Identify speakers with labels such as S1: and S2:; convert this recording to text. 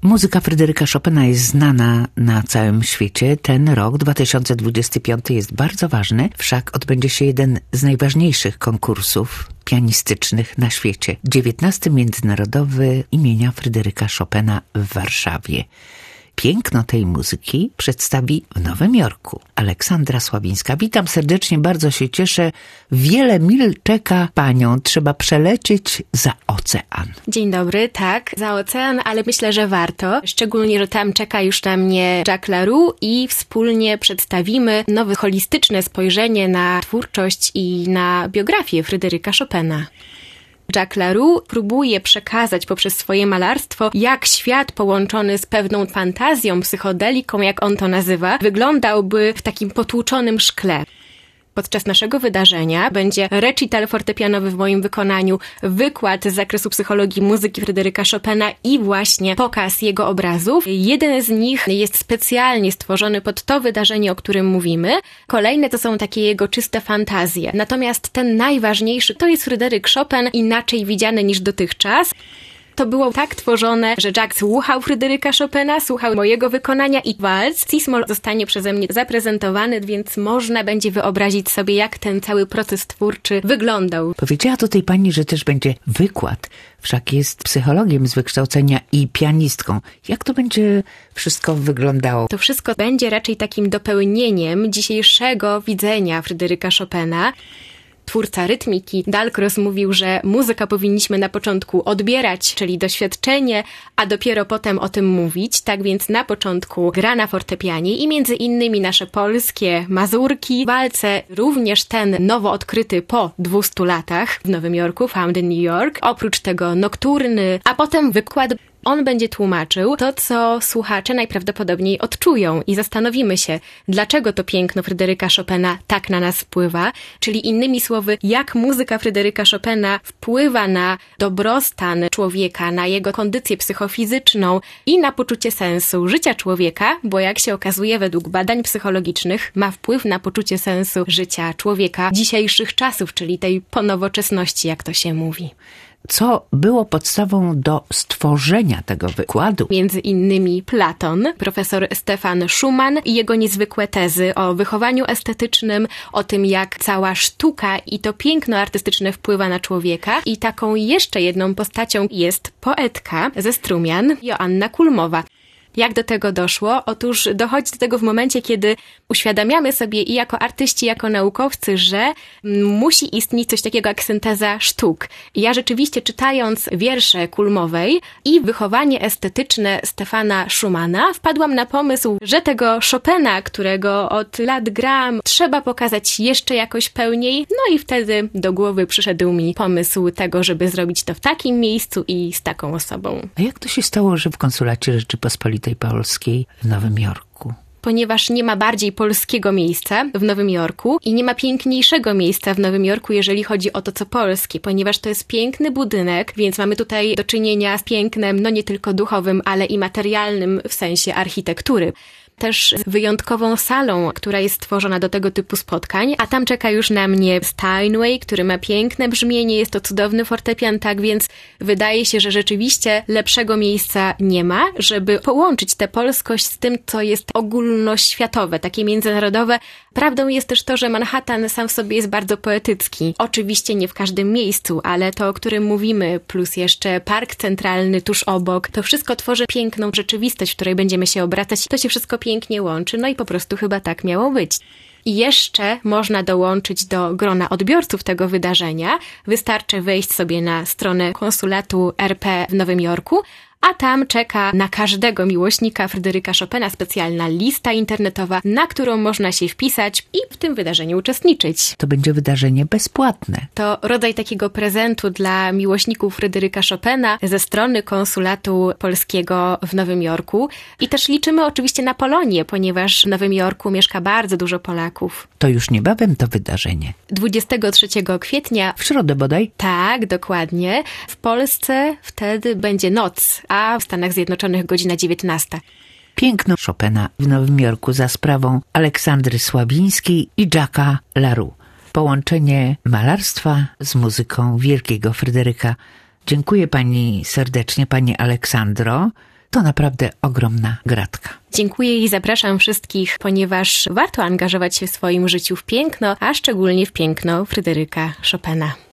S1: Muzyka Fryderyka Chopina jest znana na całym świecie. Ten rok, 2025, jest bardzo ważny, wszak odbędzie się jeden z najważniejszych konkursów pianistycznych na świecie. 19. Międzynarodowy imienia Fryderyka Chopina w Warszawie. Piękno tej muzyki przedstawi w Nowym Jorku Aleksandra Sławińska. Witam serdecznie, bardzo się cieszę. Wiele mil czeka panią, trzeba przelecieć za ocean.
S2: Dzień dobry, tak, za ocean, ale myślę, że warto. Szczególnie, że tam czeka już na mnie Jacques Laroux i wspólnie przedstawimy nowe holistyczne spojrzenie na twórczość i na biografię Fryderyka Chopina. Jacques Laroux próbuje przekazać poprzez swoje malarstwo, jak świat połączony z pewną fantazją, psychodeliką, jak on to nazywa, wyglądałby w takim potłuczonym szkle. Podczas naszego wydarzenia będzie recital fortepianowy w moim wykonaniu, wykład z zakresu psychologii muzyki Fryderyka Chopina i właśnie pokaz jego obrazów. Jeden z nich jest specjalnie stworzony pod to wydarzenie, o którym mówimy. Kolejne to są takie jego czyste fantazje. Natomiast ten najważniejszy to jest Fryderyk Chopin, inaczej widziany niż dotychczas. To było tak tworzone, że Jacques słuchał Fryderyka Chopina, słuchał mojego wykonania i walc Cis-moll zostanie przeze mnie zaprezentowany, więc można będzie wyobrazić sobie, jak ten cały proces twórczy wyglądał.
S1: Powiedziała tutaj pani, że też będzie wykład. Wszak jest psychologiem z wykształcenia i pianistką. Jak to będzie wszystko wyglądało?
S2: To wszystko będzie raczej takim dopełnieniem dzisiejszego widzenia Fryderyka Chopina. Twórca rytmiki Dalcroze mówił, że muzykę powinniśmy na początku odbierać, czyli doświadczenie, a dopiero potem o tym mówić. Tak więc na początku gra na fortepianie i między innymi nasze polskie mazurki, walce, również ten nowo odkryty po 200 latach w Nowym Jorku, Found in New York. Oprócz tego nokturny, a potem wykład. On będzie tłumaczył to, co słuchacze najprawdopodobniej odczują i zastanowimy się, dlaczego to piękno Fryderyka Chopina tak na nas wpływa, czyli innymi słowy, jak muzyka Fryderyka Chopina wpływa na dobrostan człowieka, na jego kondycję psychofizyczną i na poczucie sensu życia człowieka, bo jak się okazuje według badań psychologicznych ma wpływ na poczucie sensu życia człowieka dzisiejszych czasów, czyli tej ponowoczesności, jak to się mówi.
S1: Co było podstawą do stworzenia tego wykładu?
S2: Między innymi Platon, profesor Stefan Schumann i jego niezwykłe tezy o wychowaniu estetycznym, o tym, jak cała sztuka i to piękno artystyczne wpływa na człowieka. I taką jeszcze jedną postacią jest poetka ze Strumian, Joanna Kulmowa. Jak do tego doszło? Otóż dochodzi do tego w momencie, kiedy uświadamiamy sobie i jako artyści, jako naukowcy, że musi istnieć coś takiego jak synteza sztuk. I ja rzeczywiście czytając wiersze Kulmowej i wychowanie estetyczne Stefana Schumana wpadłam na pomysł, że tego Chopina, którego od lat gram, trzeba pokazać jeszcze jakoś pełniej. No i wtedy do głowy przyszedł mi pomysł tego, żeby zrobić to w takim miejscu i z taką osobą.
S1: A jak to się stało, że w Konsulacie Rzeczypospolitej Polskiej w Nowym Jorku?
S2: Ponieważ nie ma bardziej polskiego miejsca w Nowym Jorku i nie ma piękniejszego miejsca w Nowym Jorku, jeżeli chodzi o to, co polskie, ponieważ to jest piękny budynek, więc mamy tutaj do czynienia z pięknem, no nie tylko duchowym, ale i materialnym w sensie architektury. Też z wyjątkową salą, która jest stworzona do tego typu spotkań, a tam czeka już na mnie Steinway, który ma piękne brzmienie, jest to cudowny fortepian, tak więc wydaje się, że rzeczywiście lepszego miejsca nie ma, żeby połączyć tę polskość z tym, co jest ogólnoświatowe, takie międzynarodowe. Prawdą jest też to, że Manhattan sam w sobie jest bardzo poetycki. Oczywiście nie w każdym miejscu, ale to, o którym mówimy, plus jeszcze Park Centralny tuż obok, to wszystko tworzy piękną rzeczywistość, w której będziemy się obracać. To się wszystko pięknie łączy, no i po prostu chyba tak miało być. I jeszcze można dołączyć do grona odbiorców tego wydarzenia. Wystarczy wejść sobie na stronę konsulatu RP w Nowym Jorku, a tam czeka na każdego miłośnika Fryderyka Chopina specjalna lista internetowa, na którą można się wpisać i w tym wydarzeniu uczestniczyć.
S1: To będzie wydarzenie bezpłatne.
S2: To rodzaj takiego prezentu dla miłośników Fryderyka Chopina ze strony konsulatu polskiego w Nowym Jorku. I też liczymy oczywiście na Polonię, ponieważ w Nowym Jorku mieszka bardzo dużo Polaków.
S1: To już niebawem to wydarzenie.
S2: 23 kwietnia.
S1: W środę bodaj?
S2: Tak, dokładnie. W Polsce wtedy będzie noc, a w Stanach Zjednoczonych godzina 19.
S1: Piękno Chopina w Nowym Jorku za sprawą Aleksandry Sławińskiej i Jacques'a Laroux. Połączenie malarstwa z muzyką wielkiego Fryderyka. Dziękuję pani serdecznie, pani Aleksandro. to naprawdę ogromna gratka.
S2: Dziękuję i zapraszam wszystkich, ponieważ warto angażować się w swoim życiu w piękno, a szczególnie w piękno Fryderyka Chopina.